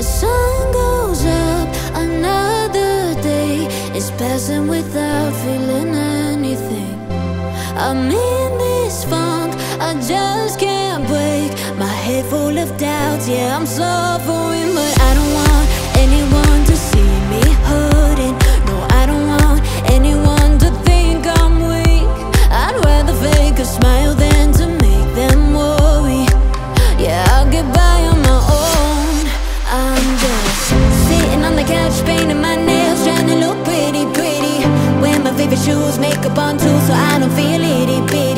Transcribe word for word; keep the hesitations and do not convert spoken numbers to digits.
The sun goes up, another day is passing without feeling anything. I'm in this funk, I just can't break. My head full of doubts, yeah, I'm suffering. But I don't want anyone to see me hurting. No, I don't want anyone to think I'm weak. I'd rather fake a smile than to make them worry. Yeah, I'll get by on my own. I'm just sitting on the couch, painting my nails, trying to look pretty, pretty. Wear my favorite shoes, makeup on too, so I don't feel itty bitty.